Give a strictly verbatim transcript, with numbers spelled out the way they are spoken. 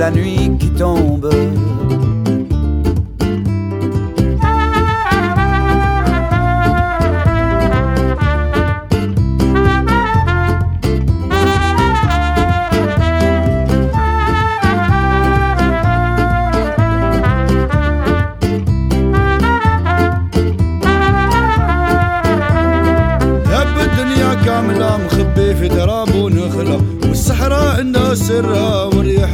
la nuit qui tombe. كاملة مخبي في دراب ونخلة والصحراء عندها سرها